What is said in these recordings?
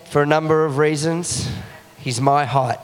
for a number of reasons. He's my height.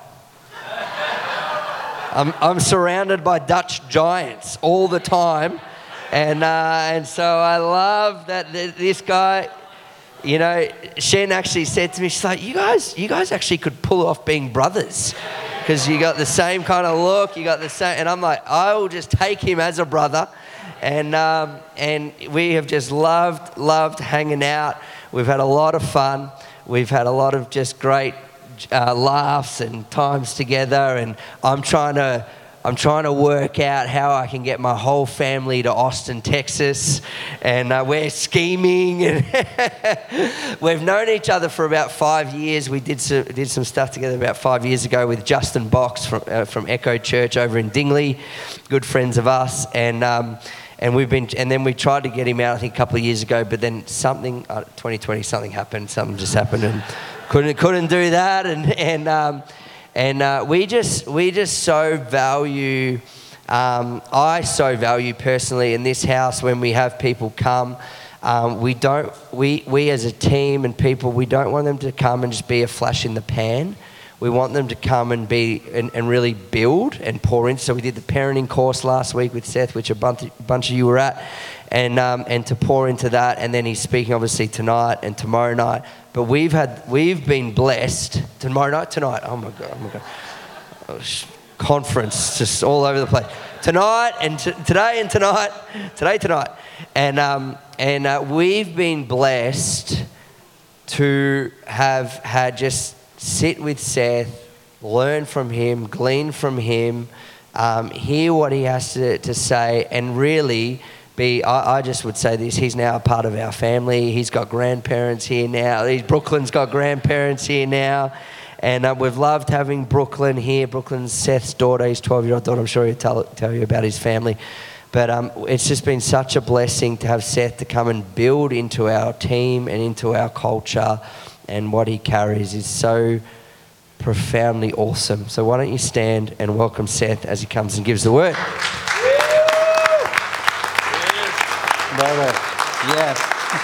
I'm surrounded by Dutch giants all the time, and so I love that this guy. You know, Shen actually said to me, she's like, you guys actually could pull off being brothers, because you got the same kind of look, you got the same, and I'm like, I will just take him as a brother, and we have just loved hanging out. We've had a lot of fun. We've had a lot of just great laughs and times together, and I'm trying to work out how I can get my whole family to Austin, Texas, and we're scheming. And we've known each other for about 5 years. We did some stuff together about 5 years ago with Justin Box from Echo Church over in Dingley, good friends of us, and then we tried to get him out I think a couple of years ago, but then 2020 something just happened, and couldn't do that, and we just so value, I so value personally in this house when we have people come. We as a team and people, we don't want them to come and just be a flash in the pan. We want them to come and be and really build and pour in. So we did the parenting course last week with Seth, which a bunch of you were at, and to pour into that. And then he's speaking obviously tonight and tomorrow night. But we've been blessed tonight. Oh my God. Conference just all over the place. Tonight and today and tonight. And we've been blessed to have had just sit with Seth, learn from him, glean from him, hear what he has to say, and really I just would say this, he's now a part of our family. He's got grandparents here now. Brooklyn's got grandparents here now. And we've loved having Brooklyn here. Brooklyn's Seth's daughter, his 12-year-old daughter. I'm sure he'll tell you about his family. But it's just been such a blessing to have Seth to come and build into our team and into our culture. And what he carries is so profoundly awesome. So why don't you stand and welcome Seth as he comes and gives the word. Brother, yes.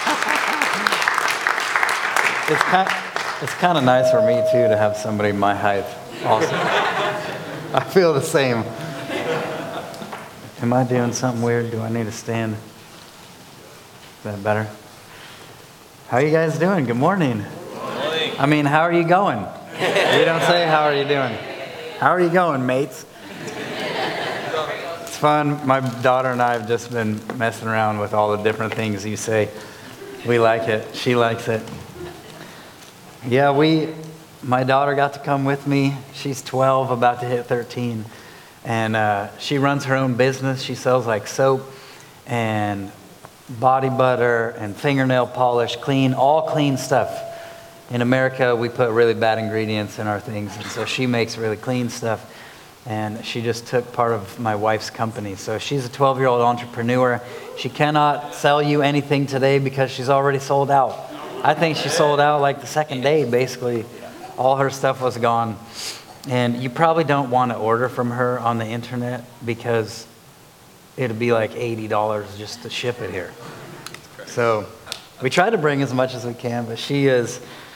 It's kind of nice for me too to have somebody my height. Awesome. I feel the same. Am I doing something weird? Do I need to stand? Is that better? How are you guys doing? Good morning. I mean, how are you going? You don't say, how are you doing? How are you going, mates? It's fun. My daughter and I have just been messing around with all the different things you say. We like it. She likes it. Yeah, my daughter got to come with me. She's 12, about to hit 13. And she runs her own business. She sells like soap and body butter and fingernail polish, all clean stuff. In America, we put really bad ingredients in our things, and so she makes really clean stuff. And she just took part of my wife's company. So she's a 12-year-old entrepreneur. She cannot sell you anything today because she's already sold out. I think she sold out like the second day, basically. All her stuff was gone. And you probably don't want to order from her on the internet because it'd be like $80 just to ship it here. So we try to bring as much as we can, but she is...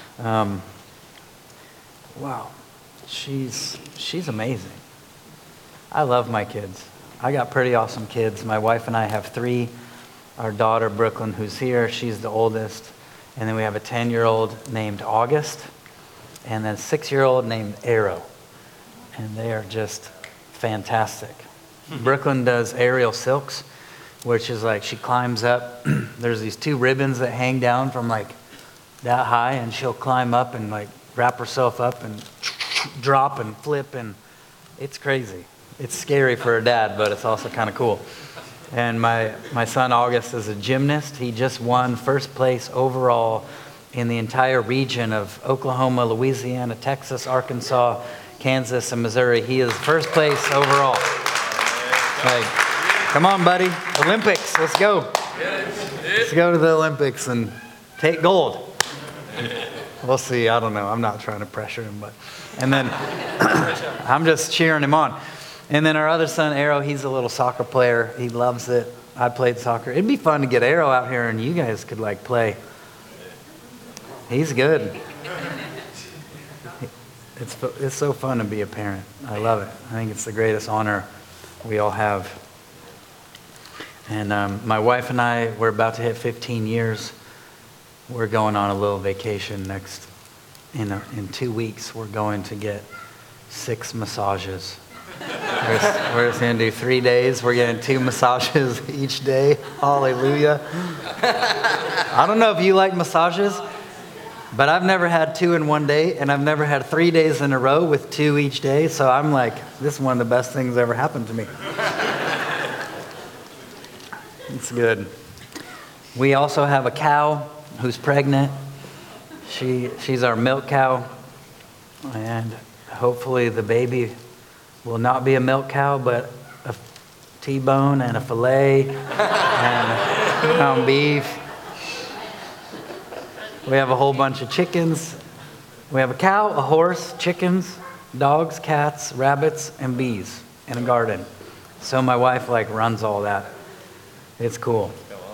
wow, she's amazing. I love my kids. I got pretty awesome kids. My wife and I have 3. Our daughter, Brooklyn, who's here, she's the oldest. And then we have a 10-year-old named August, and then a 6-year-old named Arrow. And they are just fantastic. Brooklyn does aerial silks, which is like she climbs up. There's these 2 ribbons that hang down from like that high, and she'll climb up and like wrap herself up and drop and flip, and it's crazy. It's scary for her dad, but it's also kind of cool. And my son August is a gymnast. He just won first place overall in the entire region of Oklahoma, Louisiana, Texas, Arkansas, Kansas, and Missouri. He is first place overall. Like, come on, buddy. Olympics, let's go. Let's go to the Olympics and take gold. We'll see. I don't know. I'm not trying to pressure him, but and then I'm just cheering him on. And then our other son, Arrow, he's a little soccer player. He loves it. I played soccer. It'd be fun to get Arrow out here and you guys could like play. He's good. It's so fun to be a parent. I love it. I think it's the greatest honor we all have. And my wife and I, we're about to hit 15 years. We're going on a little vacation in 2 weeks. We're going to get 6 massages. We're just going to do 3 days. We're getting 2 massages each day. Hallelujah. I don't know if you like massages, but I've never had 2 in one day, and I've never had 3 days in a row with 2 each day. So I'm like, this is one of the best things that ever happened to me. It's good. We also have a cow who's pregnant. She's our milk cow, and hopefully the baby will not be a milk cow, but a T-bone and a filet and ground beef. We have a whole bunch of chickens. We have a cow, a horse, chickens, dogs, cats, rabbits, and bees in a garden. So my wife runs all that. It's cool.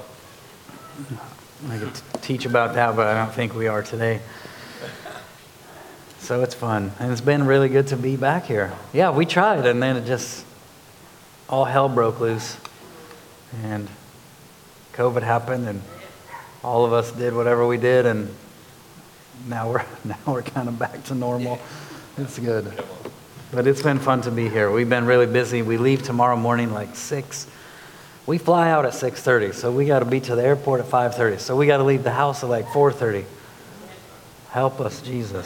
I could teach about that, but I don't think we are today. So it's fun. And it's been really good to be back here. Yeah, we tried, and then it just, all hell broke loose. And COVID happened, and all of us did whatever we did, and now we're kind of back to normal. It's good. But it's been fun to be here. We've been really busy. We leave tomorrow morning 6. We fly out at 6:30, so we got to be to the airport at 5:30. So we got to leave the house at 4:30. Help us, Jesus.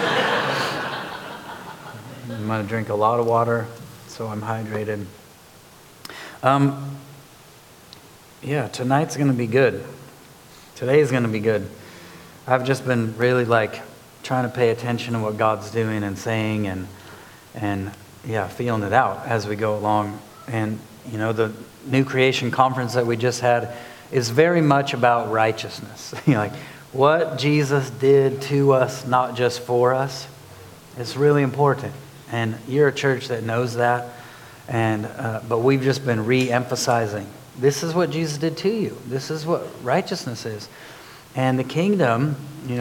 I'm going to drink a lot of water so I'm hydrated. Yeah, tonight's going to be good. Today's going to be good. I've just been really trying to pay attention to what God's doing and saying and feeling it out as we go along. And the New Creation Conference that we just had is very much about righteousness. What Jesus did to us, not just for us, is really important. And you're a church that knows that. And but we've just been re-emphasizing, this is what Jesus did to you. This is what righteousness is. And the kingdom,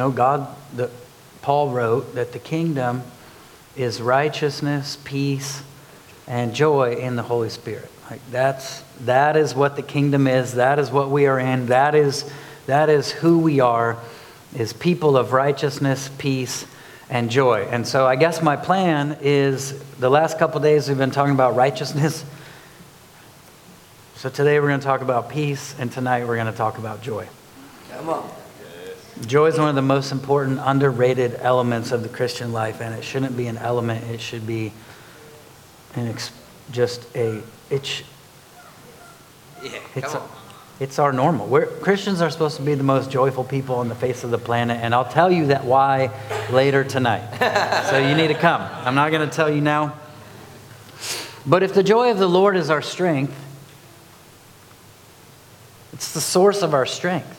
Paul wrote that the kingdom is righteousness, peace, and joy in the Holy Spirit. That is what the kingdom is. That is what we are in. That is who we are, is people of righteousness, peace, and joy. And so I guess my plan is, the last couple of days we've been talking about righteousness. So today we're going to talk about peace, and tonight we're going to talk about joy. Come on. Joy is one of the most important, underrated elements of the Christian life, and it shouldn't be an element. It should be it's our normal. Christians are supposed to be the most joyful people on the face of the planet, and I'll tell you that why later tonight. So you need to come. I'm not going to tell you now. But if the joy of the Lord is our strength, it's the source of our strength.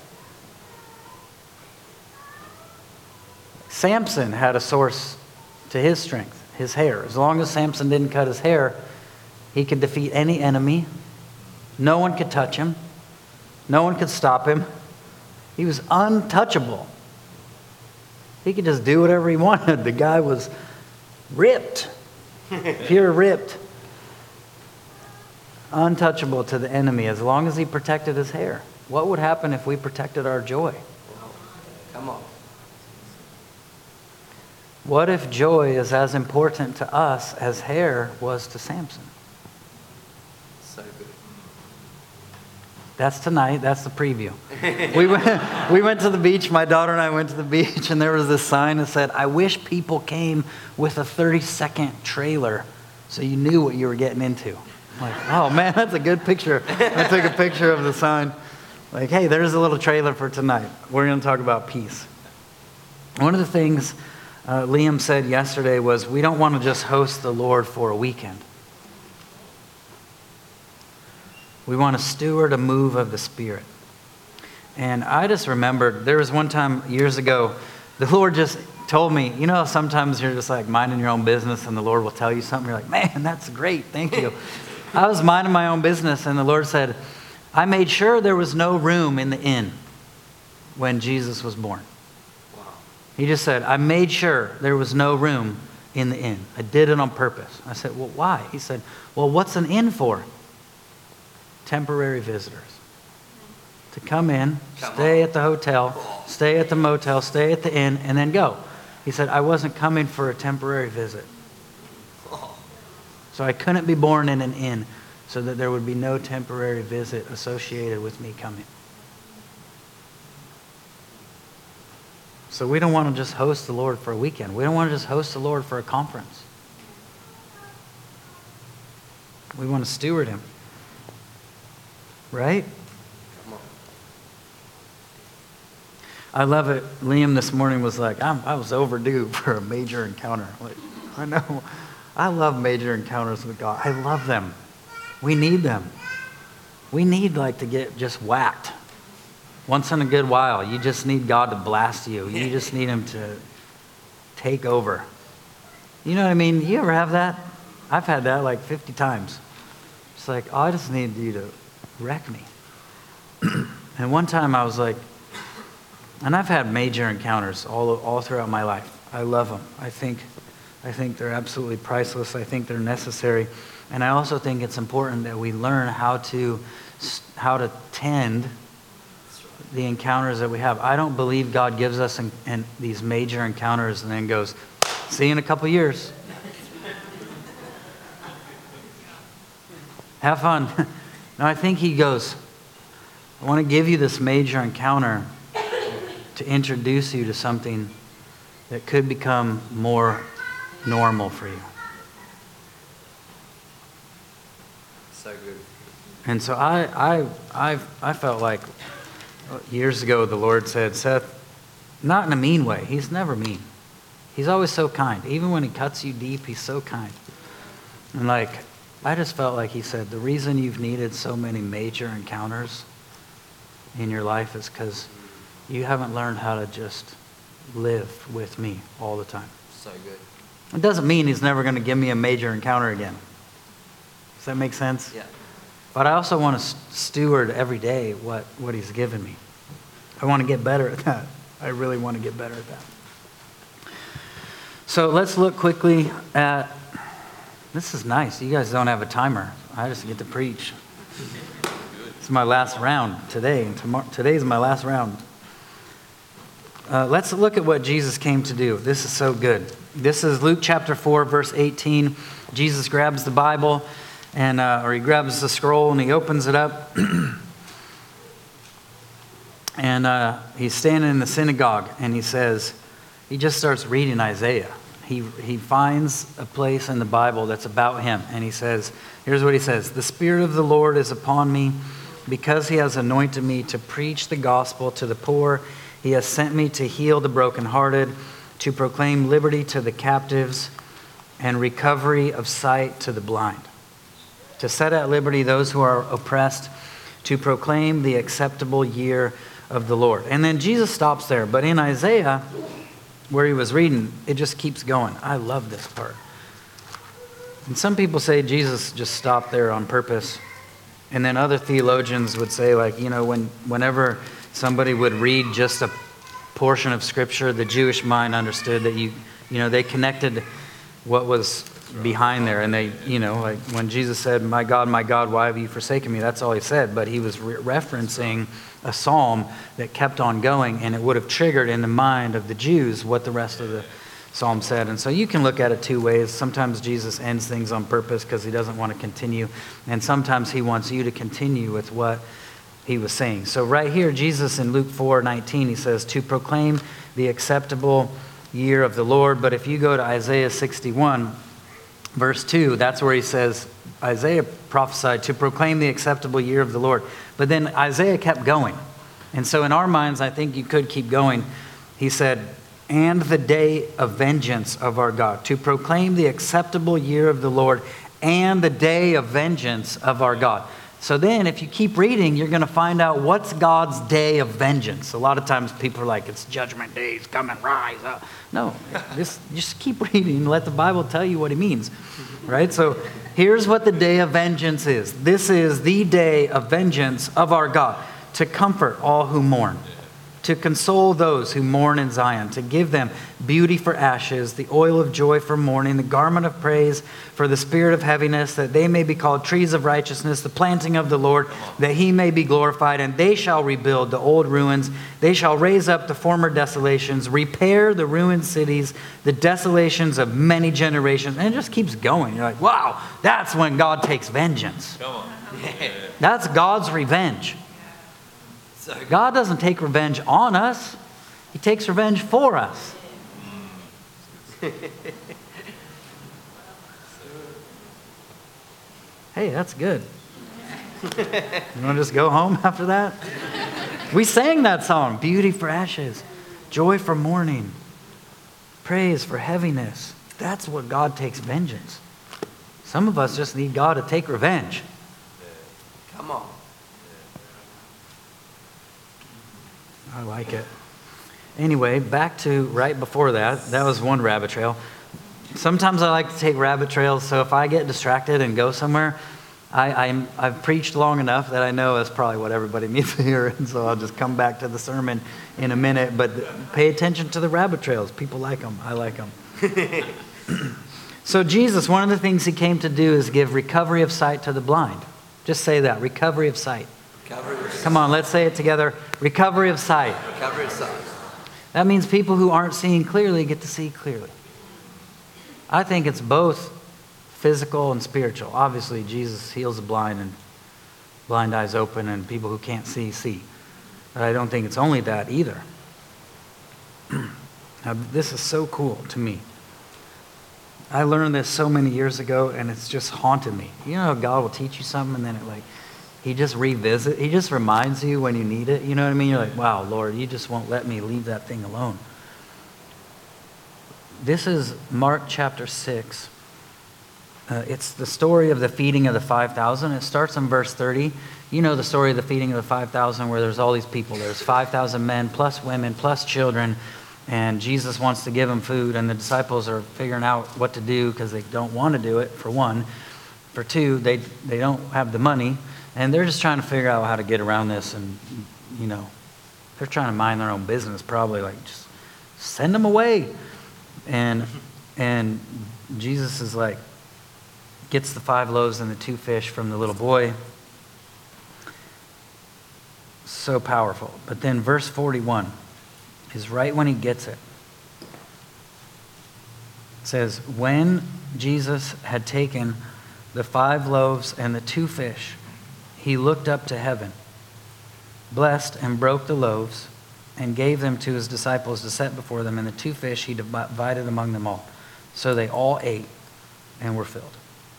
Samson had a source to his strength, his hair. As long as Samson didn't cut his hair, he could defeat any enemy. No one could touch him. No one could stop him. He was untouchable. He could just do whatever he wanted. The guy was ripped, pure ripped. Untouchable to the enemy as long as he protected his hair. What would happen if we protected our joy? Come on. What if joy is as important to us as hair was to Samson? So good. That's tonight. That's the preview. We went to the beach. My daughter and I went to the beach, and there was this sign that said, "I wish people came with a 30-second trailer so you knew what you were getting into." I'm like, oh man, that's a good picture. I took a picture of the sign. Hey, there's a little trailer for tonight. We're going to talk about peace. One of the things Liam said yesterday was, we don't want to just host the Lord for a weekend. We want to steward a move of the Spirit. And I just remembered, there was one time years ago, the Lord just told me, sometimes you're just minding your own business and the Lord will tell you something. You're like, man, that's great. Thank you. I was minding my own business and the Lord said, I made sure there was no room in the inn when Jesus was born. He just said, I made sure there was no room in the inn. I did it on purpose. I said, well, why? He said, well, what's an inn for? Temporary visitors. To come in, stay at the hotel, stay at the motel, stay at the inn, and then go. He said, I wasn't coming for a temporary visit. So I couldn't be born in an inn so that there would be no temporary visit associated with me coming. So we don't want to just host the Lord for a weekend. We don't want to just host the Lord for a conference. We want to steward him. Right? I love it. Liam this morning was like, I was overdue for a major encounter. Like, I know. I love major encounters with God. I love them. We need them. We need to get just whacked. Once in a good while, you just need God to blast you. You just need him to take over. You know what I mean? You ever have that? I've had that 50 times. It's like, oh, I just need you to wreck me. And one time I was like, and I've had major encounters all throughout my life. I love them. I think they're absolutely priceless. I think they're necessary. And I also think it's important that we learn how to tend the encounters that we have. I don't believe God gives us these major encounters and then goes, see you in a couple years. Have fun. No, I think he goes, I want to give you this major encounter to introduce you to something that could become more normal for you. So good. And so I felt like years ago the Lord said, Seth, not in a mean way. He's never mean. He's always so kind. Even when he cuts you deep, he's so kind. And I just felt like he said, the reason you've needed so many major encounters in your life is because you haven't learned how to just live with me all the time. So good. It doesn't mean he's never going to give me a major encounter again. Does that make sense? Yeah. But I also want to steward every day what he's given me. I want to get better at that. I really want to get better at that. So let's look quickly at, this is nice. You guys don't have a timer. I just get to preach. It's my last round today, and today's my last round. Let's look at what Jesus came to do. This is so good. This is Luke chapter 4, verse 18. Jesus grabs the Bible, or he grabs the scroll and he opens it up. And he's standing in the synagogue and he just starts reading Isaiah. He finds a place in the Bible that's about him. And he says, here's what he says. The Spirit of the Lord is upon me because he has anointed me to preach the gospel to the poor. He has sent me to heal the brokenhearted, to proclaim liberty to the captives and recovery of sight to the blind, to set at liberty those who are oppressed, to proclaim the acceptable year of the Lord. And then Jesus stops there. But in Isaiah, where he was reading, it just keeps going. I love this part. And some people say Jesus just stopped there on purpose. And then other theologians would say, whenever somebody would read just a portion of Scripture, the Jewish mind understood that they connected what was behind there. And they, when Jesus said, my God, why have you forsaken me? That's all he said. But he was referencing a psalm that kept on going, and it would have triggered in the mind of the Jews what the rest of the psalm said. And so you can look at it two ways. Sometimes Jesus ends things on purpose because he doesn't want to continue. And sometimes he wants you to continue with what he was saying. So right here, Jesus in Luke 4:19, he says, to proclaim the acceptable year of the Lord. But if you go to Isaiah 61, verse 2, that's where he says, Isaiah prophesied to proclaim the acceptable year of the Lord. But then Isaiah kept going. And so in our minds, I think you could keep going. He said, and the day of vengeance of our God, to proclaim the acceptable year of the Lord and the day of vengeance of our God. So then if you keep reading, you're going to find out what's God's day of vengeance. A lot of times people are like, it's judgment day, it's coming, rise up. No, just keep reading and let the Bible tell you what it means, right? So here's what the day of vengeance is. This is the day of vengeance of our God, to comfort all who mourn, to console those who mourn in Zion, to give them beauty for ashes, the oil of joy for mourning, the garment of praise for the spirit of heaviness, that they may be called trees of righteousness, the planting of the Lord, that he may be glorified. And they shall rebuild the old ruins. They shall raise up the former desolations, repair the ruined cities, the desolations of many generations. And it just keeps going. You're like, wow, that's when God takes vengeance. Come on. That's God's revenge. God doesn't take revenge on us. He takes revenge for us. Hey, that's good. You want to just go home after that? We sang that song, beauty for ashes, joy for mourning, praise for heaviness. That's what God takes vengeance. Some of us just need God to take revenge. Come on. I like it. Anyway, back to right before that. That was one rabbit trail. Sometimes I like to take rabbit trails, so if I get distracted and go somewhere, I've preached long enough that I know that's probably what everybody needs to hear, and so I'll just come back to the sermon in a minute. But pay attention to the rabbit trails. People like them. I like them. So Jesus, one of the things he came to do is give recovery of sight to the blind. Just say that, recovery of sight. Recovery of sight. Come on, let's say it together. Recovery of sight. Recovery of sight. That means people who aren't seeing clearly get to see clearly. I think it's both physical and spiritual. Obviously, Jesus heals the blind and blind eyes open and people who can't see, see. But I don't think it's only that either. Now, this is so cool to me. I learned this so many years ago and it's just haunted me. You know how God will teach you something and then he just he just reminds you when you need it. You know what I mean? You're like, wow, Lord, you just won't let me leave that thing alone. This is Mark chapter 6. It's the story of the feeding of the 5,000. It starts in verse 30. You know the story of the feeding of the 5,000 where there's all these people. There's 5,000 men plus women plus children. And Jesus wants to give them food. And the disciples are figuring out what to do because they don't want to do it, for one. For two, they don't have the money. And they're just trying to figure out how to get around this. And, you know, they're trying to mind their own business probably. Like, just send them away. And Jesus is like, gets the 5 loaves and the 2 fish from the little boy. So powerful. But then verse 41 is right when he gets it. It says, when Jesus had taken the 5 loaves and the 2 fish, he looked up to heaven, blessed and broke the loaves, and gave them to his disciples to set before them, and the 2 fish he divided among them all. So they all ate and were filled.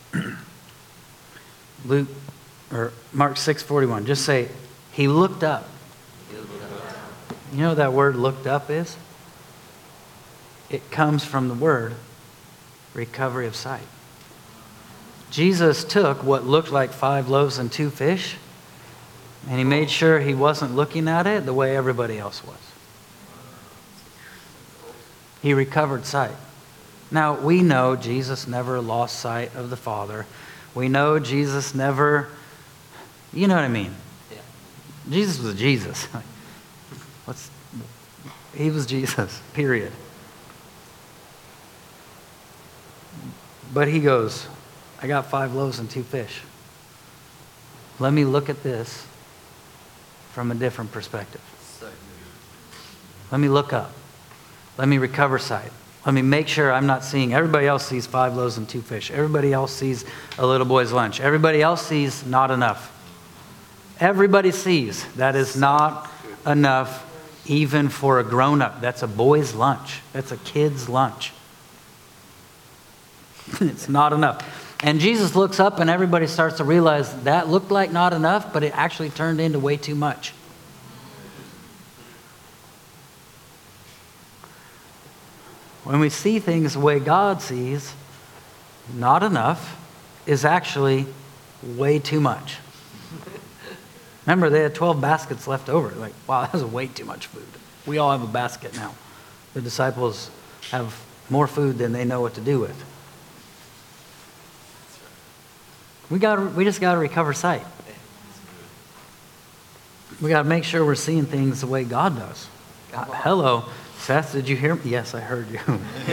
Mark 6:41. Just say, he looked up. You know what that word looked up is? It comes from the word recovery of sight. Jesus took what looked like 5 loaves and 2 fish, and he made sure he wasn't looking at it the way everybody else was. He recovered sight. Now, we know Jesus never lost sight of the Father. We know Jesus never, you know what I mean? Yeah. Jesus was Jesus. He was Jesus, period. But he goes, I got 5 loaves and 2 fish. Let me look at this from a different perspective. Let me look up. Let me recover sight. Let me make sure I'm not seeing. Everybody else sees 5 loaves and 2 fish. Everybody else sees a little boy's lunch. Everybody else sees not enough. Everybody sees that is not enough even for a grown-up. That's a boy's lunch. That's a kid's lunch. It's not enough. And Jesus looks up and everybody starts to realize that looked like not enough, but it actually turned into way too much. When we see things the way God sees, not enough is actually way too much. Remember, they had 12 baskets left over. Like, wow, that was way too much food. We all have a basket now. The disciples have more food than they know what to do with. We just got to recover sight. We got to make sure we're seeing things the way God does. Hello, Seth, did you hear me? Yes, I heard you.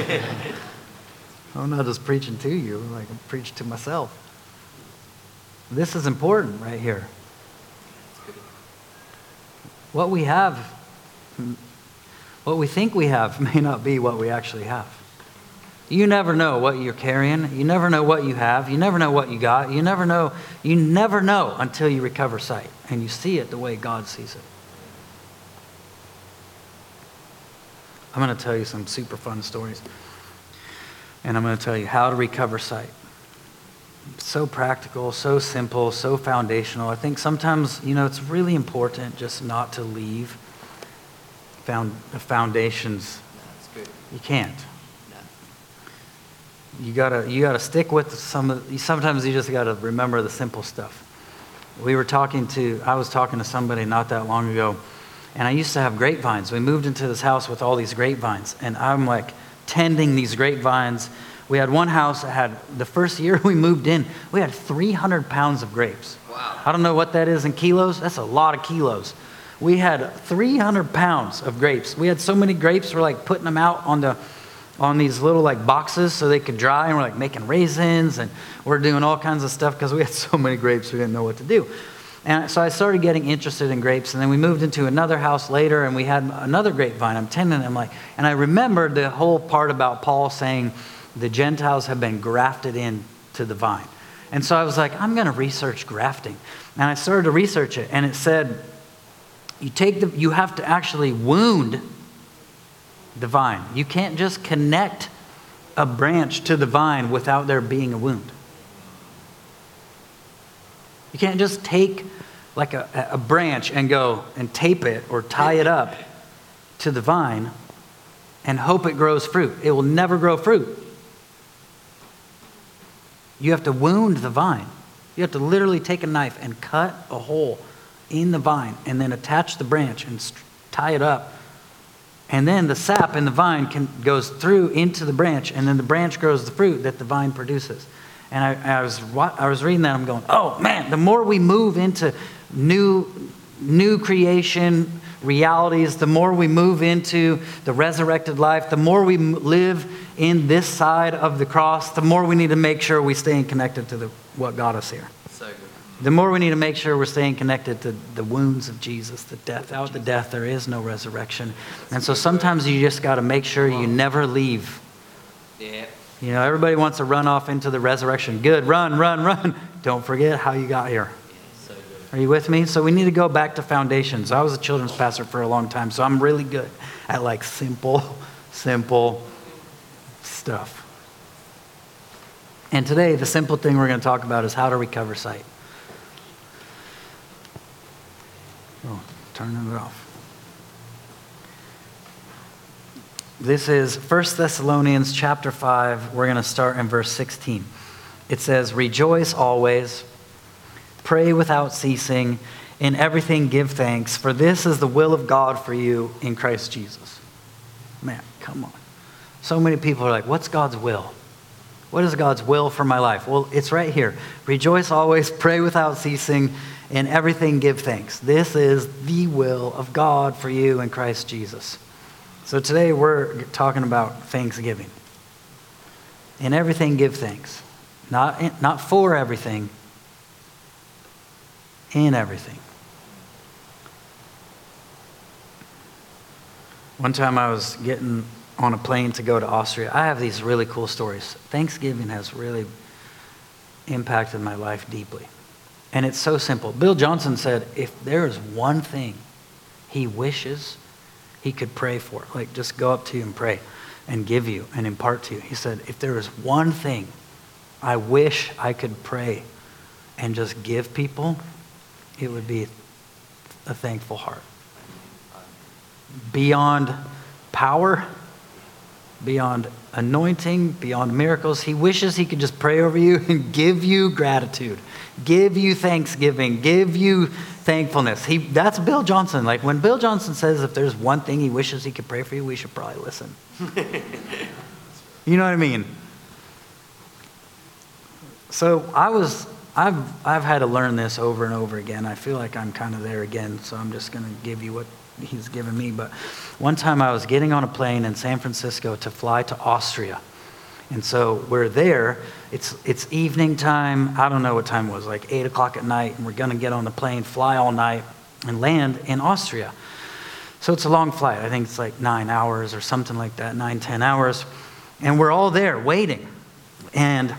I'm not just preaching to you, like I'm preaching to myself. This is important right here. What we have, what we think we have may not be what we actually have. You never know what you're carrying. You never know what you have. You never know what you got. You never know until you recover sight and you see it the way God sees it. I'm going to tell you some super fun stories. And I'm going to tell you how to recover sight. So practical, so simple, so foundational. I think sometimes, it's really important just not to leave the foundations. That's good. You can't. You gotta stick with sometimes you just gotta remember the simple stuff. I was talking to somebody not that long ago, and I used to have grapevines. We moved into this house with all these grapevines, and I'm like tending these grapevines. We had one house that had, the first year we moved in, we had 300 pounds of grapes. Wow. I don't know what that is in kilos. That's a lot of kilos. We had 300 pounds of grapes. We had so many grapes, we're like putting them out on these little like boxes so they could dry, and we're like making raisins, and we're doing all kinds of stuff because we had so many grapes we didn't know what to do. And so I started getting interested in grapes, and then we moved into another house later, and we had another grapevine. I'm tending them and I remembered the whole part about Paul saying the Gentiles have been grafted into the vine. And so I was like, I'm going to research grafting. And I started to research it, and it said you have to actually wound the vine. You can't just connect a branch to the vine without there being a wound. You can't just take like a branch and go and tape it or tie it up to the vine and hope it grows fruit. It will never grow fruit. You have to wound the vine. You have to literally take a knife and cut a hole in the vine and then attach the branch and tie it up. And then the sap in the vine goes through into the branch, and then the branch grows the fruit that the vine produces. And I was reading that, I'm going, oh man, the more we move into new creation realities, the more we move into the resurrected life, the more we live in this side of the cross, the more we need to make sure we're staying connected to what got us here. So good. The more we need to make sure we're staying connected to the wounds of Jesus, the death. Without the death, there is no resurrection. And so sometimes you just got to make sure you never leave. Yeah. Everybody wants to run off into the resurrection. Good, run, run, run. Don't forget how you got here. So good. Are you with me? So we need to go back to foundations. I was a children's pastor for a long time, so I'm really good at like simple stuff. And today, the simple thing we're going to talk about is how to recover sight. Oh, turning it off. This is 1 Thessalonians chapter 5. We're going to start in verse 16. It says, rejoice always, pray without ceasing, in everything give thanks, for this is the will of God for you in Christ Jesus. Man, come on. So many people are like, what's God's will? What is God's will for my life? Well, it's right here. Rejoice always, pray without ceasing, in everything give thanks. This is the will of God for you in Christ Jesus. So today we're talking about thanksgiving. In everything give thanks. Not for everything, in everything. One time I was getting on a plane to go to Austria. I have these really cool stories. Thanksgiving has really impacted my life deeply. And it's so simple. Bill Johnson said, if there is one thing he wishes he could pray for, like just go up to you and pray and give you and impart to you. He said, if there is one thing I wish I could pray and just give people, it would be a thankful heart. Beyond power, beyond anointing, beyond miracles, he wishes he could just pray over you and give you gratitude, give you thanksgiving, give you thankfulness. That's Bill Johnson. Like when Bill Johnson says if there's one thing he wishes he could pray for you, we should probably listen. You know what I mean? So I was I've had to learn this over and over again. I feel like I'm kind of there again, so I'm just going to give you what he's given me. But one time I was getting on a plane in San Francisco to fly to Austria. And so we're there. It's evening time. I don't know what time it was, like 8 o'clock at night. And we're going to get on the plane, fly all night, and land in Austria. So it's a long flight. I think it's like 9 hours or something like that, 9-10 hours. And we're all there waiting. And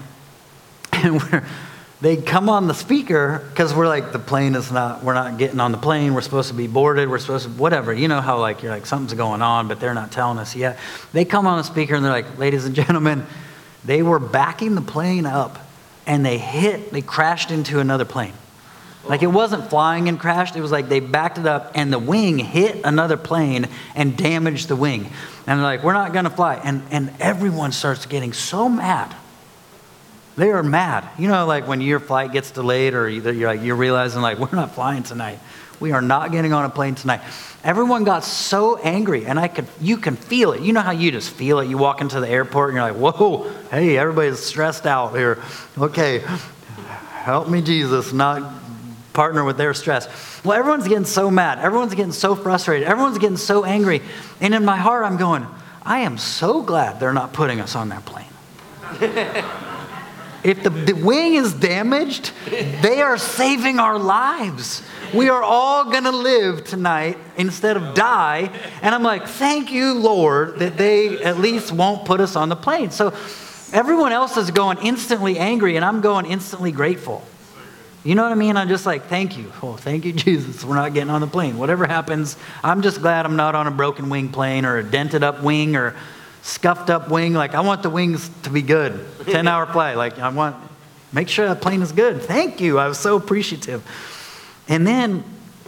they come on the speaker because we're like, we're not getting on the plane. We're supposed to be boarded. We're supposed to, whatever. You know how like, you're like, something's going on, but they're not telling us yet. They come on the speaker and they're like, ladies and gentlemen, they were backing the plane up and they crashed into another plane. Like it wasn't flying and crashed. It was like they backed it up and the wing hit another plane and damaged the wing. And they're like, we're not going to fly. And everyone starts getting so mad. They are mad. You know, like when your flight gets delayed or you're realizing like, we're not flying tonight. We are not getting on a plane tonight. Everyone got so angry and you can feel it. You know how you just feel it? You walk into the airport and you're like, whoa, hey, everybody's stressed out here. Okay, help me, Jesus, not partner with their stress. Well, everyone's getting so mad. Everyone's getting so frustrated. Everyone's getting so angry. And in my heart, I'm going, I am so glad they're not putting us on that plane. If the wing is damaged, they are saving our lives. We are all going to live tonight instead of die. And I'm like, thank you, Lord, that they at least won't put us on the plane. So everyone else is going instantly angry, and I'm going instantly grateful. You know what I mean? I'm just like, thank you. Oh, thank you, Jesus. We're not getting on the plane. Whatever happens, I'm just glad I'm not on a broken wing plane or a dented up wing or scuffed up wing. Like, I want the wings to be good. 10-hour flight. Like, make sure that plane is good. Thank you. I was so appreciative. And then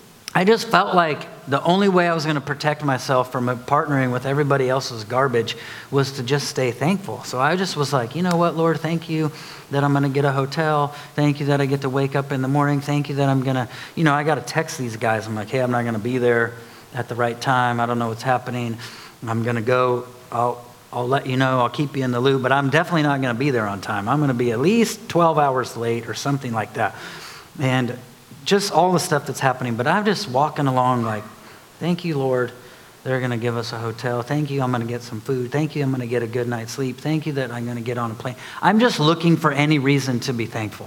I just felt like the only way I was going to protect myself from partnering with everybody else's garbage was to just stay thankful. So I just was like, you know what, Lord, thank you that I'm going to get a hotel. Thank you that I get to wake up in the morning. Thank you that I'm going to, I got to text these guys. I'm like, hey, I'm not going to be there at the right time. I don't know what's happening. I'm going to go. I'll let you know. I'll keep you in the loop. But I'm definitely not going to be there on time. I'm going to be at least 12 hours late or something like that. And just all the stuff that's happening. But I'm just walking along like, thank you, Lord. They're going to give us a hotel. Thank you, I'm going to get some food. Thank you, I'm going to get a good night's sleep. Thank you that I'm going to get on a plane. I'm just looking for any reason to be thankful.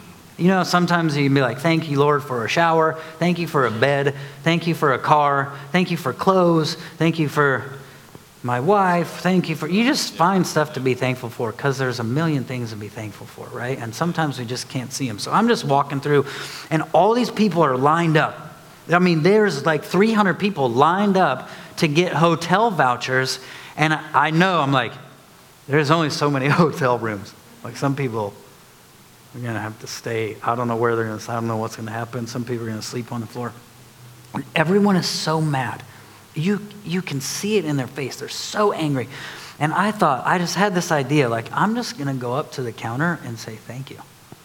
Sometimes you can be like, thank you, Lord, for a shower. Thank you for a bed. Thank you for a car. Thank you for clothes. Thank you for my wife. Thank you for... You just find stuff to be thankful for because there's a million things to be thankful for, right? And sometimes we just can't see them. So I'm just walking through, and all these people are lined up. I mean, there's like 300 people lined up to get hotel vouchers. And I know, I'm like, there's only so many hotel rooms. Like some people are going to have to stay. I don't know where they're going to stay. I don't know what's going to happen. Some people are going to sleep on the floor. Everyone is so mad. You can see it in their face. They're so angry. And I thought, I just had this idea, like, I'm just going to go up to the counter and say thank you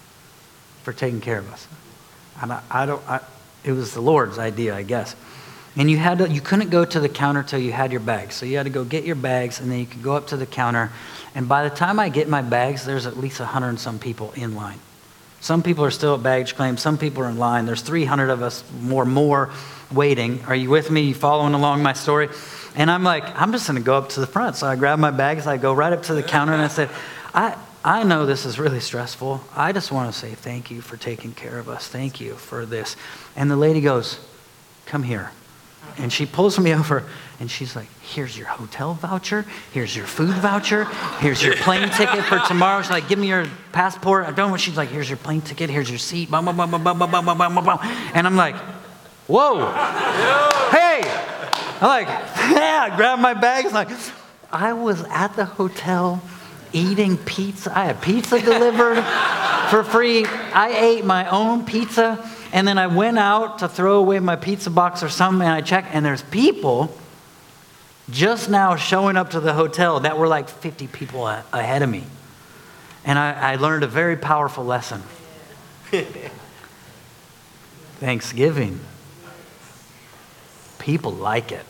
for taking care of us. And it was the Lord's idea, I guess. And you couldn't go to the counter till you had your bags. So you had to go get your bags, and then you could go up to the counter. And by the time I get my bags, there's at least 100 and some people in line. Some people are still at baggage claim. Some people are in line. There's 300 of us more waiting. Are you with me? You following along my story? And I'm like, I'm just going to go up to the front. So I grab my bags. I go right up to the counter, and I said, I know this is really stressful. I just want to say thank you for taking care of us. Thank you for this. And the lady goes, come here. And she pulls me over, and she's like, here's your hotel voucher. Here's your food voucher. Here's your plane ticket for tomorrow. She's like, give me your passport. I don't know. She's like, here's your plane ticket. Here's your seat. Bum, bum, bum, bum, bum, bum, bum, bum, bum. And I'm like, whoa. Hey. I'm like, yeah. I grabbed my bags. Like, I was at the hotel eating pizza. I had pizza delivered for free. I ate my own pizza, and then I went out to throw away my pizza box or something, and I checked, and there's people just now showing up to the hotel that were like 50 people ahead of me. And I learned a very powerful lesson. Thanksgiving. People like it.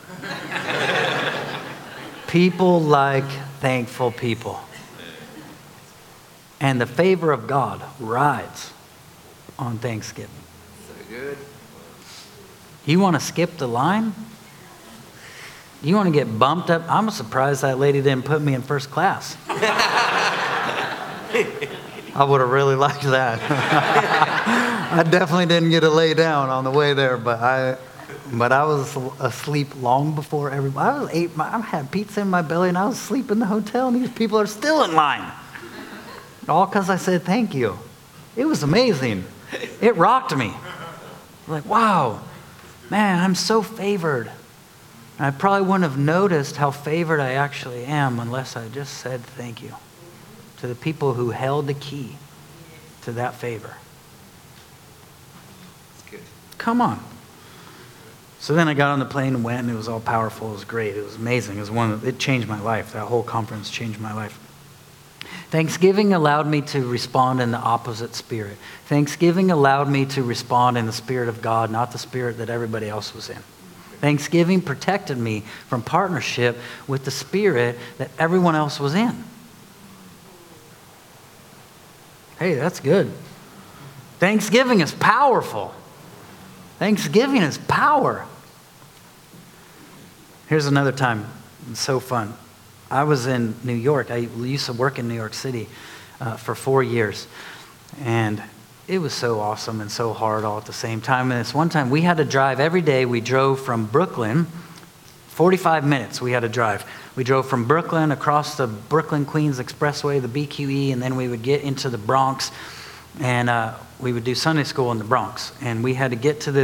People like thankful people. And the favor of God rides on Thanksgiving. So good. You want to skip the line? You want to get bumped up? I'm surprised that lady didn't put me in first class. I would have really liked that. I definitely didn't get to lay down on the way there, but I was asleep long before everybody. I had pizza in my belly and I was asleep in the hotel, and these people are still in line. All because I said thank you. It was amazing. It rocked me. Like, wow, man, I'm so favored. And I probably wouldn't have noticed how favored I actually am unless I just said thank you to the people who held the key to that favor. That's good. Come on. So then I got on the plane and went, and it was all powerful. It was great. It was amazing. It changed my life. That whole conference changed my life. Thanksgiving allowed me to respond in the opposite spirit. Thanksgiving allowed me to respond in the Spirit of God, not the spirit that everybody else was in. Thanksgiving protected me from partnership with the spirit that everyone else was in. Hey, that's good. Thanksgiving is powerful. Thanksgiving is power. Here's another time. It's so fun. I was in New York. I used to work in New York City for 4 years. And it was so awesome and so hard all at the same time. And this one time we had to drive every day. We drove from Brooklyn, 45 minutes we had to drive. We drove from Brooklyn across the Brooklyn-Queens Expressway, the BQE, and then we would get into the Bronx. And we would do Sunday school in the Bronx. And we had to get to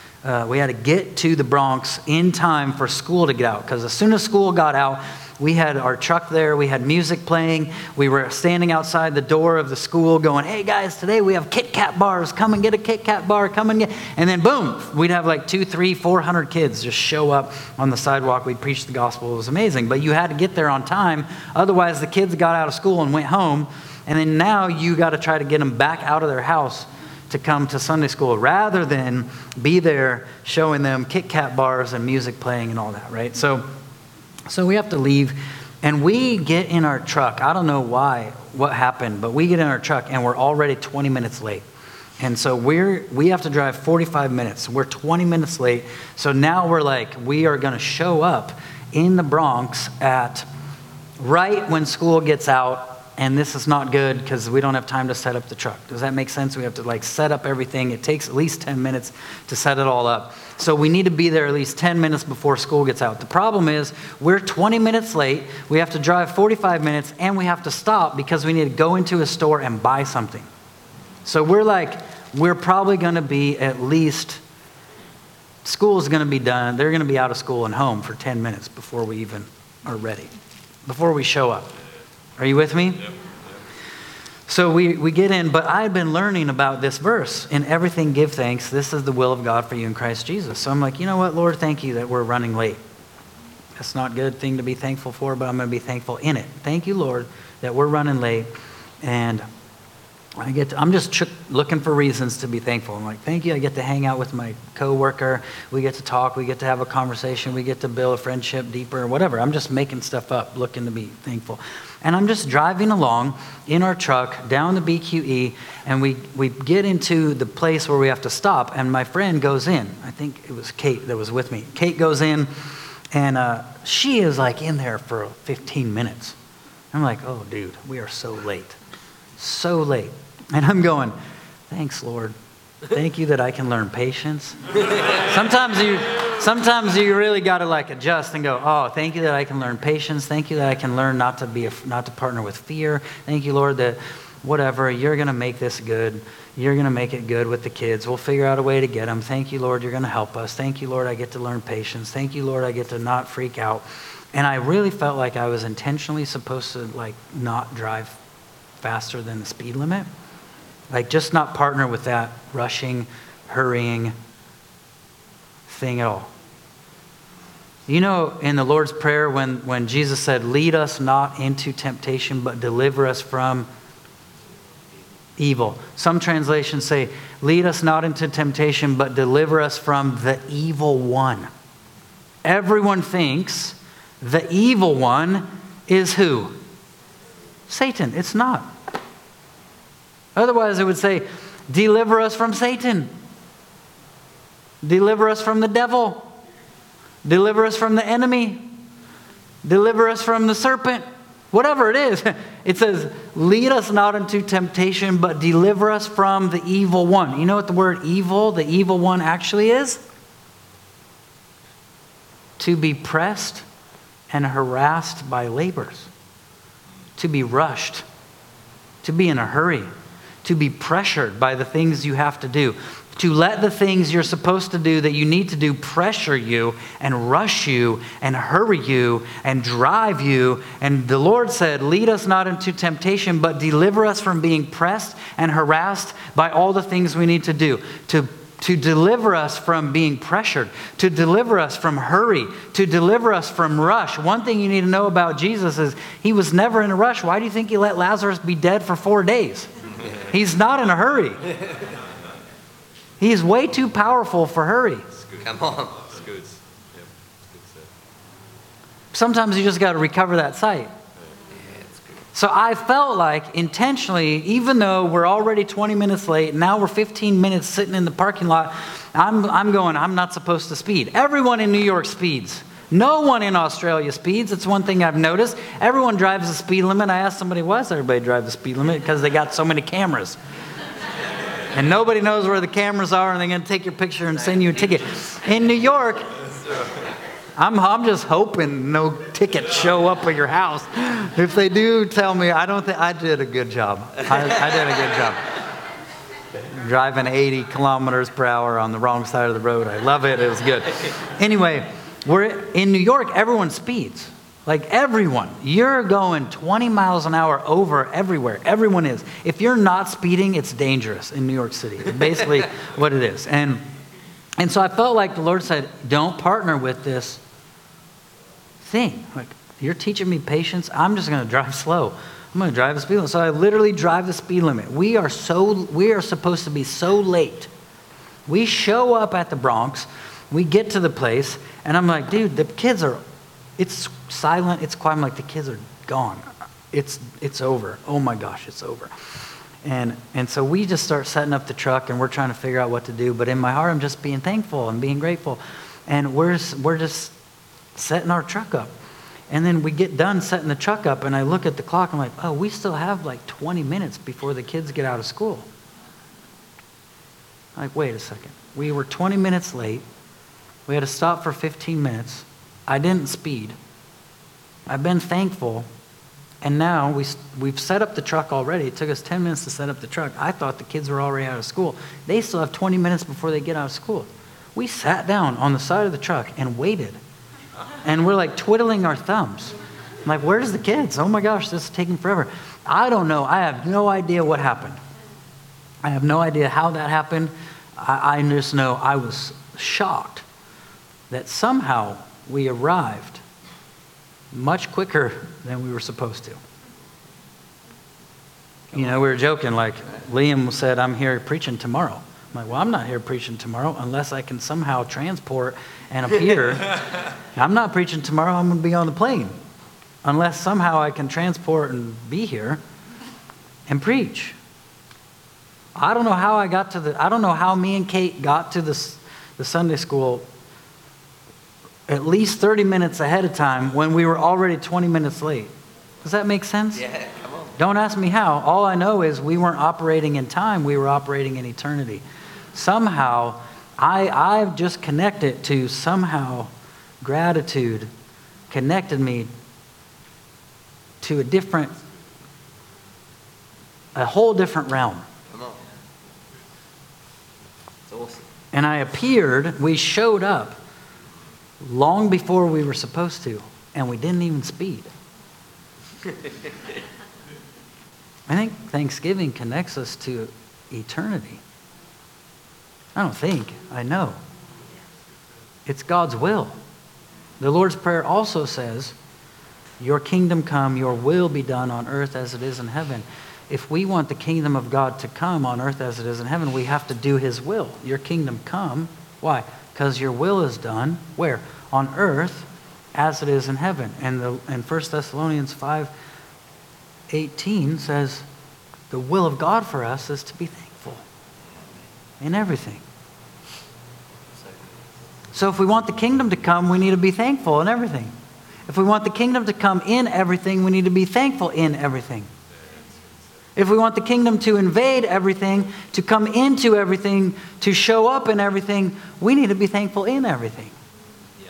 the Bronx in time for school to get out. Because as soon as school got out, we had our truck there. We had music playing. We were standing outside the door of the school going, hey guys, today we have Kit Kat bars. Come and get a Kit Kat bar. Come and get. And then boom, we'd have like 200, 300, 400 kids just show up on the sidewalk. We'd preach the gospel. It was amazing. But you had to get there on time. Otherwise, the kids got out of school and went home. And then now you got to try to get them back out of their house to come to Sunday school rather than be there showing them Kit Kat bars and music playing and all that, right? So we have to leave, and we get in our truck. I don't know what happened, but we get in our truck, and we're already 20 minutes late. And so we have to drive 45 minutes. We're 20 minutes late. So now we're like, we are going to show up in the Bronx at right when school gets out. And this is not good because we don't have time to set up the truck. Does that make sense? We have to set up everything. It takes at least 10 minutes to set it all up. So we need to be there at least 10 minutes before school gets out. The problem is we're 20 minutes late. We have to drive 45 minutes and we have to stop because we need to go into a store and buy something. So we're probably going to be at least, school's going to be done. They're going to be out of school and home for 10 minutes before we even are ready, before we show up. Are you with me? Yep. So we get in, but I've been learning about this verse. In everything give thanks. This is the will of God for you in Christ Jesus. So I'm like, you know what, Lord, thank you that we're running late. That's not a good thing to be thankful for, but I'm going to be thankful in it. Thank you, Lord, that we're running late. And I'm just looking for reasons to be thankful. I'm like, thank you. I get to hang out with my coworker. We get to talk. We get to have a conversation. We get to build a friendship deeper, whatever. I'm just making stuff up, looking to be thankful. And I'm just driving along in our truck down the BQE, and we get into the place where we have to stop, and my friend goes in. I think it was Kate that was with me. Kate goes in, and she is like in there for 15 minutes. I'm like, oh, dude, we are so late. So late. And I'm going, thanks, Lord. Thank you that I can learn patience. Sometimes you really got to adjust and go, oh, thank you that I can learn patience. Thank you that I can learn not to partner with fear. Thank you, Lord, that whatever, you're going to make this good. You're going to make it good with the kids. We'll figure out a way to get them. Thank you, Lord, you're going to help us. Thank you, Lord, I get to learn patience. Thank you, Lord, I get to not freak out. And I really felt like I was intentionally supposed to not drive faster than the speed limit. Just not partner with that rushing, hurrying thing at all. You know, in the Lord's Prayer, when Jesus said, lead us not into temptation, but deliver us from evil. Some translations say, lead us not into temptation, but deliver us from the evil one. Everyone thinks the evil one is who? Satan. It's not. Otherwise, it would say, Deliver us from Satan. Deliver us from the devil. Deliver us from the enemy. Deliver us from the serpent. Whatever it is. It says, lead us not into temptation, but deliver us from the evil one. You know what the word evil, the evil one actually is? To be pressed and harassed by labors. To be rushed. To be in a hurry. To be pressured by the things you have to do. To let the things you're supposed to do that you need to do pressure you and rush you and hurry you and drive you. And the Lord said, lead us not into temptation, but deliver us from being pressed and harassed by all the things we need to do. To deliver us from being pressured, to deliver us from hurry, to deliver us from rush. One thing you need to know about Jesus is he was never in a rush. Why do you think he let Lazarus be dead for 4 days? He's not in a hurry. He's way too powerful for hurry. Come on. It's good. Yep. It's good. Sometimes you just got to recover that sight. So I felt like intentionally, even though we're already 20 minutes late, now we're 15 minutes sitting in the parking lot, I'm not supposed to speed. Everyone in New York speeds. No one in Australia speeds. It's one thing I've noticed. Everyone drives the speed limit. I asked somebody, why does everybody drive the speed limit? Because they got so many cameras. And nobody knows where the cameras are, and they're going to take your picture and send you a ticket. In New York, I'm just hoping no tickets show up at your house. If they do, tell me. I don't think I did a good job. I did a good job. Driving 80 kilometers per hour on the wrong side of the road. I love it. It was good. Anyway, we're in New York. Everyone speeds. Like everyone. You're going 20 miles an hour over everywhere. Everyone is. If you're not speeding, it's dangerous in New York City. It's basically what it is. And so I felt like the Lord said, don't partner with this thing. Like, you're teaching me patience. I'm just going to drive slow. I'm going to drive the speed limit. So I literally drive the speed limit. We are supposed to be so late. We show up at the Bronx. We get to the place. And I'm like, dude, the kids are... It's silent. It's quiet. I'm like, the kids are gone. It's over. Oh my gosh, it's over. And so we just start setting up the truck, and we're trying to figure out what to do. But in my heart, I'm just being thankful and being grateful. And we're just setting our truck up. And then we get done setting the truck up, and I look at the clock. I'm like, oh, we still have like 20 minutes before the kids get out of school. I'm like, wait a second. We were 20 minutes late. We had to stop for 15 minutes. I didn't speed. I've been thankful. And now we've set up the truck already. It took us 10 minutes to set up the truck. I thought the kids were already out of school. They still have 20 minutes before they get out of school. We sat down on the side of the truck and waited. And we're like twiddling our thumbs. I'm like, where's the kids? Oh my gosh, this is taking forever. I don't know. I have no idea what happened. I have no idea how that happened. I just know I was shocked that somehow we arrived much quicker than we were supposed to. You know, we were joking, like Liam said, I'm here preaching tomorrow. I'm like, well, I'm not here preaching tomorrow unless I can somehow transport and appear. I'm not preaching tomorrow, I'm going to be on the plane. Unless somehow I can transport and be here and preach. I don't know how I don't know how me and Kate got to the Sunday school at least 30 minutes ahead of time when we were already 20 minutes late. Does that make sense? Yeah, come on. Don't ask me how. All I know is we weren't operating in time. We were operating in eternity. Somehow, I've just connected to somehow gratitude connected me to a whole different realm. Come on. It's awesome. And I appeared, we showed up long before we were supposed to, and we didn't even speed. I think Thanksgiving connects us to eternity. I don't think, I know. It's God's will. The Lord's Prayer also says, your kingdom come, your will be done on earth as it is in heaven. If we want the kingdom of God to come on earth as it is in heaven, we have to do his will. Your kingdom come. Why? Because your will is done, where? On earth as it is in heaven. And 1 Thessalonians 5:18 says, the will of God for us is to be thankful. in everything. So if we want the kingdom to come, we need to be thankful in everything. If we want the kingdom to come in everything, we need to be thankful in everything. If we want the kingdom to invade everything, to come into everything, to show up in everything, we need to be thankful in everything. Yeah.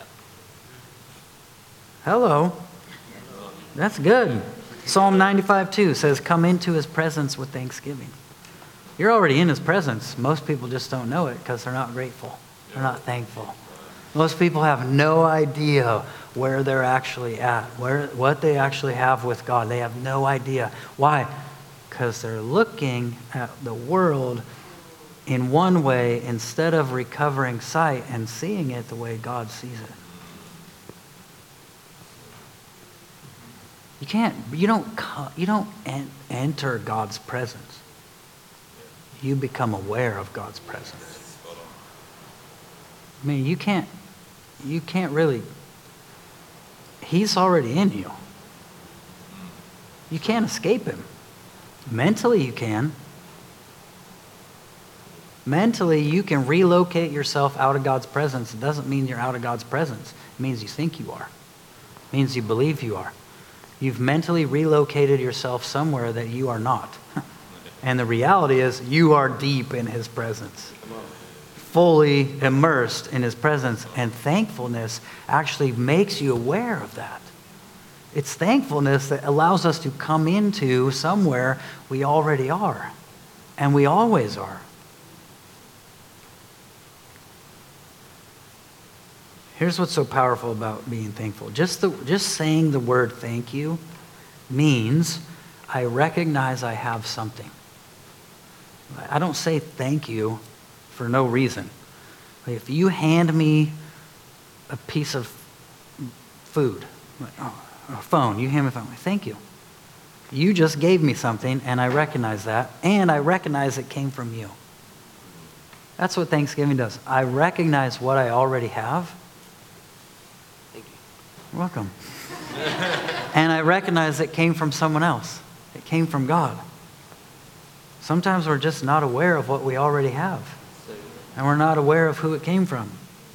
Hello. That's good. Psalm 95:2 says, come into his presence with thanksgiving. You're already in his presence. Most people just don't know it because they're not grateful. They're not thankful. Most people have no idea where they're actually at, what they actually have with God. They have no idea. Why? Because they're looking at the world in one way instead of recovering sight and seeing it the way God sees it. You don't enter God's presence. You become aware of God's presence. I mean, you can't really, he's already in you. You can't escape him. Mentally you can. Mentally you can relocate yourself out of God's presence. It doesn't mean you're out of God's presence. It means you think you are. It means you believe you are. You've mentally relocated yourself somewhere that you are not. And the reality is you are deep in his presence. Fully immersed in his presence. And thankfulness actually makes you aware of that. It's thankfulness that allows us to come into somewhere we already are. And we always are. Here's what's so powerful about being thankful. Just saying the word thank you means I recognize I have something. I don't say thank you for no reason. If you hand me a piece of food, a phone, you hand me a phone, thank you. You just gave me something and I recognize that, and I recognize it came from you. That's what Thanksgiving does. I recognize what I already have. Thank you. You're welcome. And I recognize it came from someone else. It came from God. Sometimes we're just not aware of what we already have. And we're not aware of who it came from.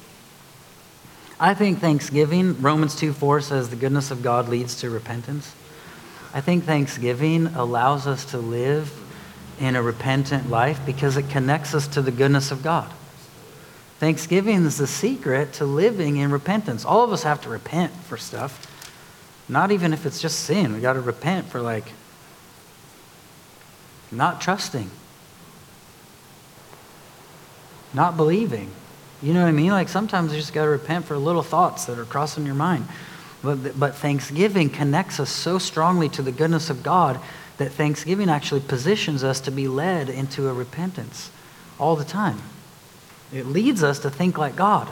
I think Thanksgiving, Romans 2:4 says the goodness of God leads to repentance. I think Thanksgiving allows us to live in a repentant life because it connects us to the goodness of God. Thanksgiving is the secret to living in repentance. All of us have to repent for stuff. Not even if it's just sin. We got to repent for not trusting. Not believing. You know what I mean? Sometimes you just got to repent for little thoughts that are crossing your mind. But Thanksgiving connects us so strongly to the goodness of God that Thanksgiving actually positions us to be led into a repentance all the time. It leads us to think like God.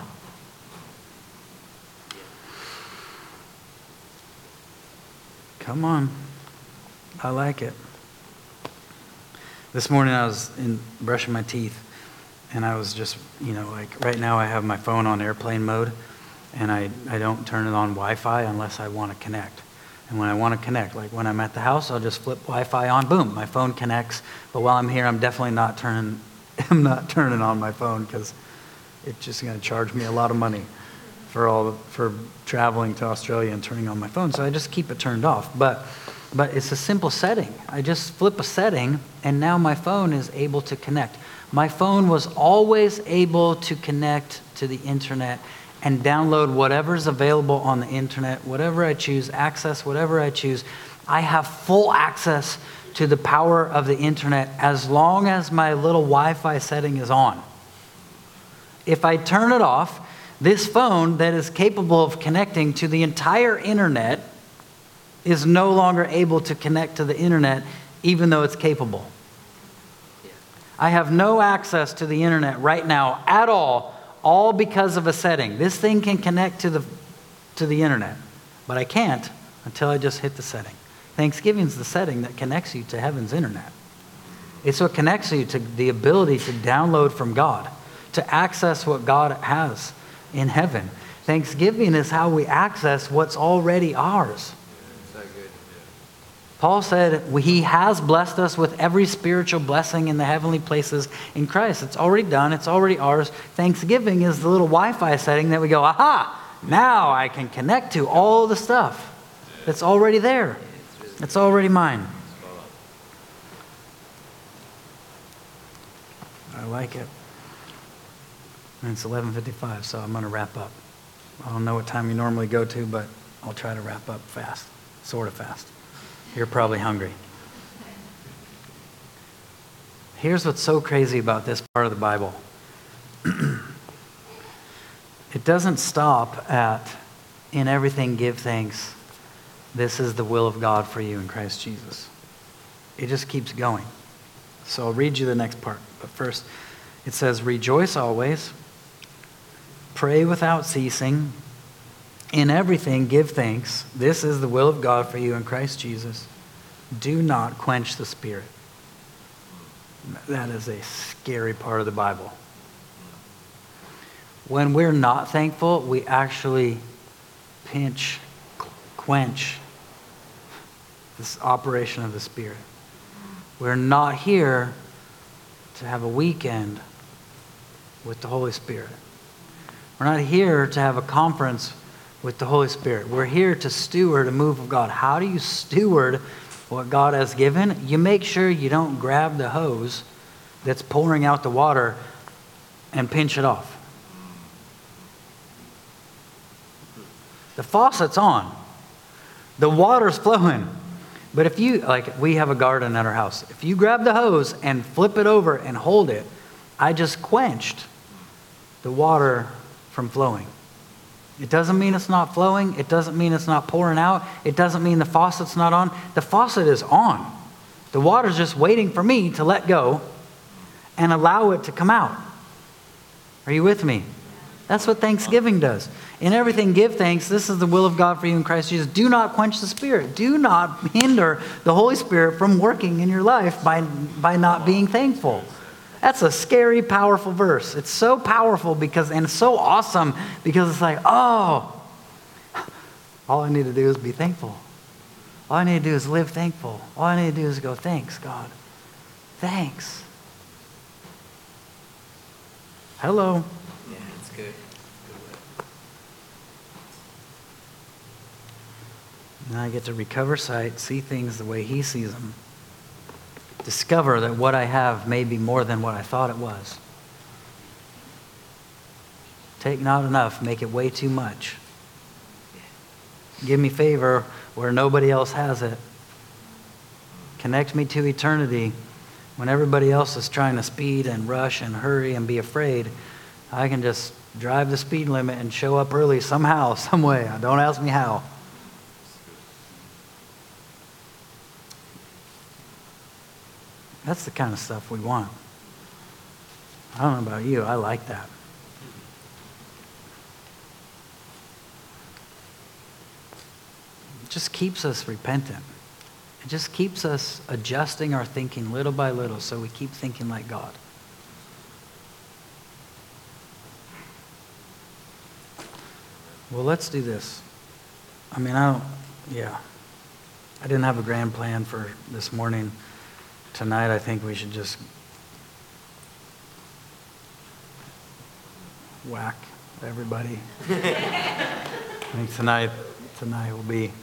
Come on. I like it. This morning I was brushing my teeth, and I was just, right now I have my phone on airplane mode, and I don't turn it on Wi-Fi unless I want to connect. And when I want to connect, like when I'm at the house, I'll just flip Wi-Fi on, boom, my phone connects. But while I'm here, I'm definitely not turning on my phone because it's just going to charge me a lot of money for traveling to Australia and turning on my phone. So I just keep it turned off. But it's a simple setting. I just flip a setting, and now my phone is able to connect. My phone was always able to connect to the internet and download whatever's available on the internet, whatever I choose, access whatever I choose. I have full access to the power of the internet as long as my little Wi-Fi setting is on. If I turn it off, this phone that is capable of connecting to the entire internet is no longer able to connect to the internet, even though it's capable. I have no access to the internet right now at all because of a setting. This thing can connect to the internet, but I can't until I just hit the setting. Thanksgiving's the setting that connects you to heaven's internet. It's what connects you to the ability to download from God, to access what God has in heaven. Thanksgiving is how we access what's already ours. Paul said he has blessed us with every spiritual blessing in the heavenly places in Christ. It's already done. It's already ours. Thanksgiving is the little Wi-Fi setting that we go, aha, now I can connect to all the stuff that's already there. It's already mine. I like it. And it's 11:55, so I'm going to wrap up. I don't know what time you normally go to, but I'll try to wrap up fast, sort of fast. You're probably hungry. Here's what's so crazy about this part of the Bible. It doesn't stop at, in everything give thanks. This is the will of God for you in Christ Jesus. It just keeps going. So I'll read you the next part. But first, it says, rejoice always, pray without ceasing, in everything give thanks. This is the will of God for you in Christ Jesus. Do not quench the Spirit. That is a scary part of the Bible. When we're not thankful, we actually quench this operation of the Spirit. We're not here to have a weekend with the Holy Spirit. We're not here to have a conference with the Holy Spirit. We're here to steward a move of God. How do you steward what God has given? You make sure you don't grab the hose that's pouring out the water and pinch it off. The faucet's on. The water's flowing. But if you, like we have a garden at our house, if you grab the hose and flip it over and hold it, I just quenched the water from flowing. It doesn't mean it's not flowing. It doesn't mean it's not pouring out. It doesn't mean the faucet's not on. The faucet is on. The water's just waiting for me to let go and allow it to come out. Are you with me? That's what Thanksgiving does. In everything, give thanks. This is the will of God for you in Christ Jesus. Do not quench the Spirit. Do not hinder the Holy Spirit from working in your life by not being thankful. That's a scary, powerful verse. It's so powerful and so awesome because it's like, oh, all I need to do is be thankful. All I need to do is live thankful. All I need to do is go, thanks, God. Thanks. Hello. Yeah, it's good. Now I get to recover sight, see things the way He sees them. Discover that what I have may be more than what I thought it was. Take not enough, make it way too much. Give me favor where nobody else has it. Connect me to eternity when everybody else is trying to speed and rush and hurry and be afraid. I can just drive the speed limit and show up early somehow, some way. Don't ask me how. That's the kind of stuff we want. I don't know about you. I like that. It just keeps us repentant. It just keeps us adjusting our thinking little by little so we keep thinking like God. Well, let's do this. I didn't have a grand plan for this morning. Tonight, I think we should just whack everybody. I think tonight will be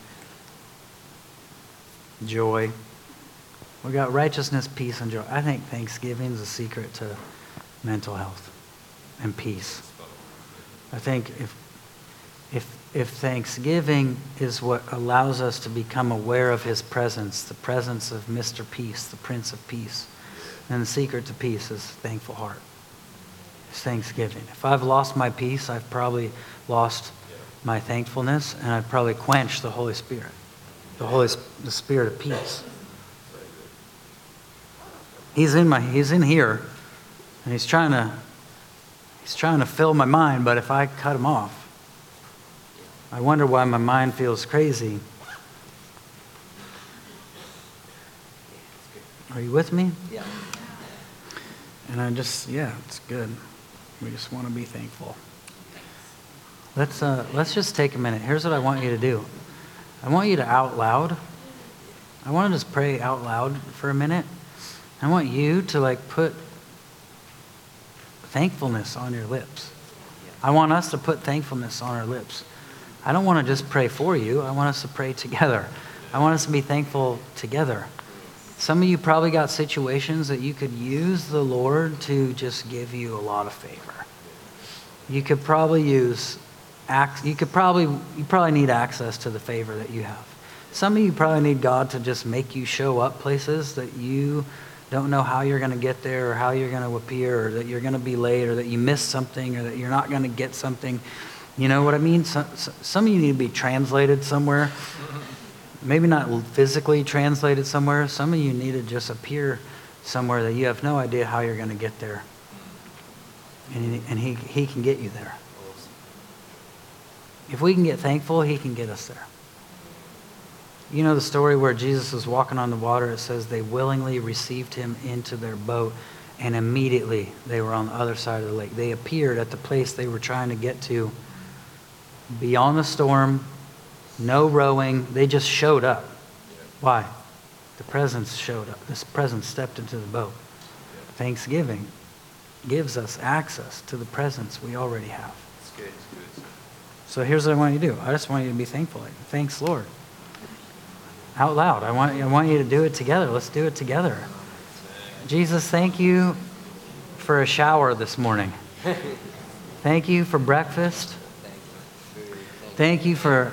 joy. We got righteousness, peace, and joy. I think Thanksgiving is the secret to mental health and peace. I think if Thanksgiving is what allows us to become aware of His presence, the presence of Mr. Peace, the Prince of Peace, then the secret to peace is thankful heart. It's Thanksgiving. If I've lost my peace, I've probably lost my thankfulness, and I've probably quenched the Holy Spirit, the Spirit of peace. He's in here, and he's trying to fill my mind, but if I cut him off, I wonder why my mind feels crazy. Are you with me? Yeah. And it's good. We just want to be thankful. Let's just take a minute. Here's what I want you to do. I want you to out loud I want to just pray out loud for a minute. I want you to like put thankfulness on your lips. I want us to put thankfulness on our lips. I don't want to just pray for you. I want us to pray together. I want us to be thankful together. Some of you probably got situations that you could use the Lord to just give you a lot of favor. You could probably you probably need access to the favor that you have. Some of you probably need God to just make you show up places that you don't know how you're going to get there or how you're going to appear or that you're going to be late or that you missed something or that you're not going to get something. You know what I mean? Some of you need to be translated somewhere. Maybe not physically translated somewhere. Some of you need to just appear somewhere that you have no idea how you're going to get there. And he can get you there. If we can get thankful, he can get us there. You know the story where Jesus was walking on the water? It says they willingly received him into their boat, and immediately they were on the other side of the lake. They appeared at the place they were trying to get to, beyond the storm, no rowing. They just showed up. Why? The presence showed up. This presence stepped into the boat. Thanksgiving gives us access to the presence we already have. It's good. So here's what I want you to do. I just want you to be thankful. Thanks, Lord. Out loud. I want you to do it together. Let's do it together. Jesus, thank you for a shower this morning. Thank you for breakfast. Thank you for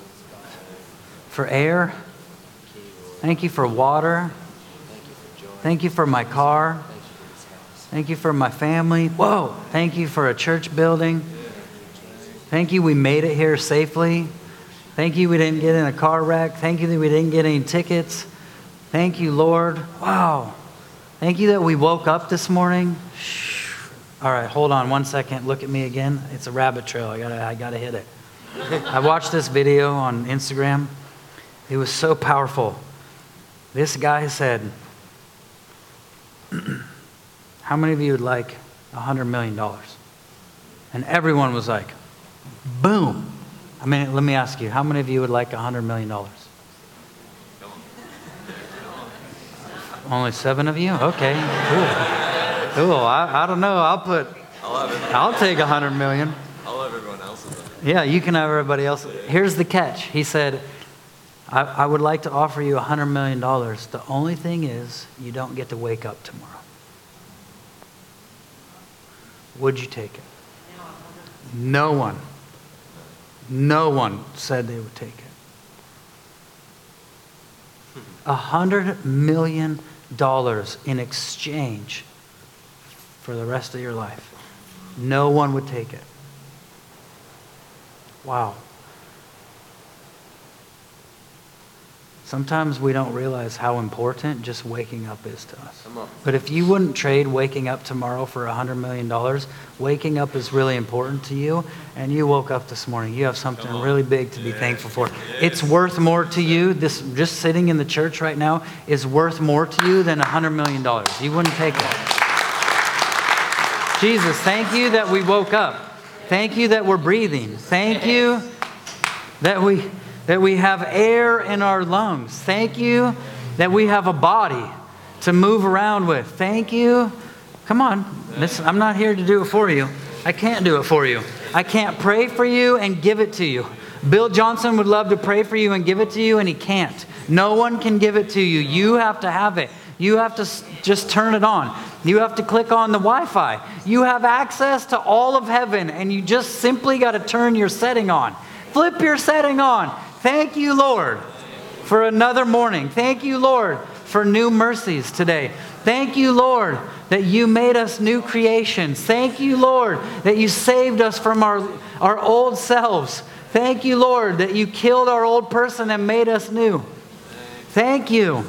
air. Thank you for water. Thank you for my car. Thank you for my family. Whoa. Thank you for a church building. Thank you we made it here safely. Thank you we didn't get in a car wreck. Thank you that we didn't get any tickets. Thank you, Lord. Wow. Thank you that we woke up this morning. Shh. All right, hold on 1 second. Look at me again. It's a rabbit trail. I gotta hit it. I watched this video on Instagram. It was so powerful. This guy said, how many of you would like $100 million? And everyone was like, boom. I mean, let me ask you, how many of you would like $100 million? Only 7 of you? Okay, cool. Cool, I don't know. I'll take $100 million. I'll have everyone else's. Yeah, you can have everybody else. Here's the catch. He said, I would like to offer you $100 million. The only thing is, you don't get to wake up tomorrow. Would you take it? No one. No one said they would take it. $100 million in exchange for the rest of your life. No one would take it. Wow. Sometimes we don't realize how important just waking up is to us. But if you wouldn't trade waking up tomorrow for $100 million, waking up is really important to you, and you woke up this morning. You have something really big to be thankful for. It's worth more to you. This just sitting in the church right now is worth more to you than $100 million. You wouldn't take it. Jesus, thank you that we woke up. Thank you that we're breathing. Thank you that we have air in our lungs. Thank you that we have a body to move around with. Thank you. Come on. I'm not here to do it for you. I can't do it for you. I can't pray for you and give it to you. Bill Johnson would love to pray for you and give it to you, and he can't. No one can give it to you. You have to have it. You have to just turn it on. You have to click on the Wi-Fi. You have access to all of heaven, and you just simply got to turn your setting on. Flip your setting on. Thank you, Lord, for another morning. Thank you, Lord, for new mercies today. Thank you, Lord, that you made us new creations. Thank you, Lord, that you saved us from our old selves. Thank you, Lord, that you killed our old person and made us new. Thank you.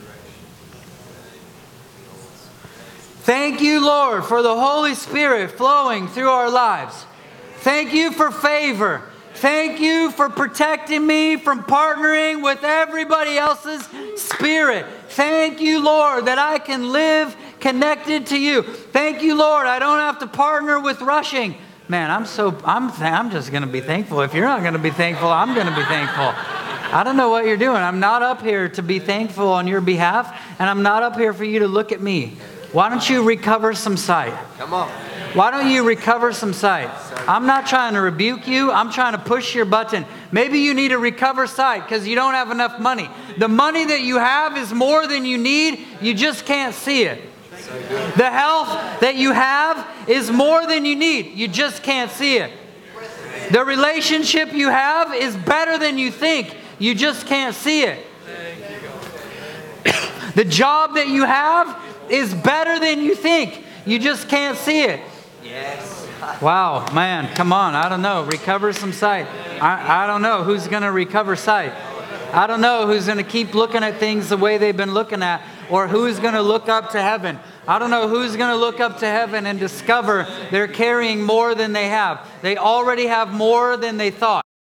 Thank you, Lord, for the Holy Spirit flowing through our lives. Thank you for favor. Thank you for protecting me from partnering with everybody else's spirit. Thank you, Lord, that I can live connected to you. Thank you, Lord, I don't have to partner with rushing. Man, I'm just going to be thankful. If you're not going to be thankful, I'm going to be thankful. I don't know what you're doing. I'm not up here to be thankful on your behalf, and I'm not up here for you to look at me. Why don't you recover some sight? Come on. Why don't you recover some sight? I'm not trying to rebuke you. I'm trying to push your button. Maybe you need to recover sight because you don't have enough money. The money that you have is more than you need. You just can't see it. The health that you have is more than you need. You just can't see it. The relationship you have is better than you think. You just can't see it. The job that you have is better than you think. You just can't see it. Yes. Wow, man, come on. I don't know. Recover some sight. I don't know who's going to recover sight. I don't know who's going to keep looking at things the way they've been looking at, or who's going to look up to heaven. I don't know who's going to look up to heaven and discover they're carrying more than they have. They already have more than they thought.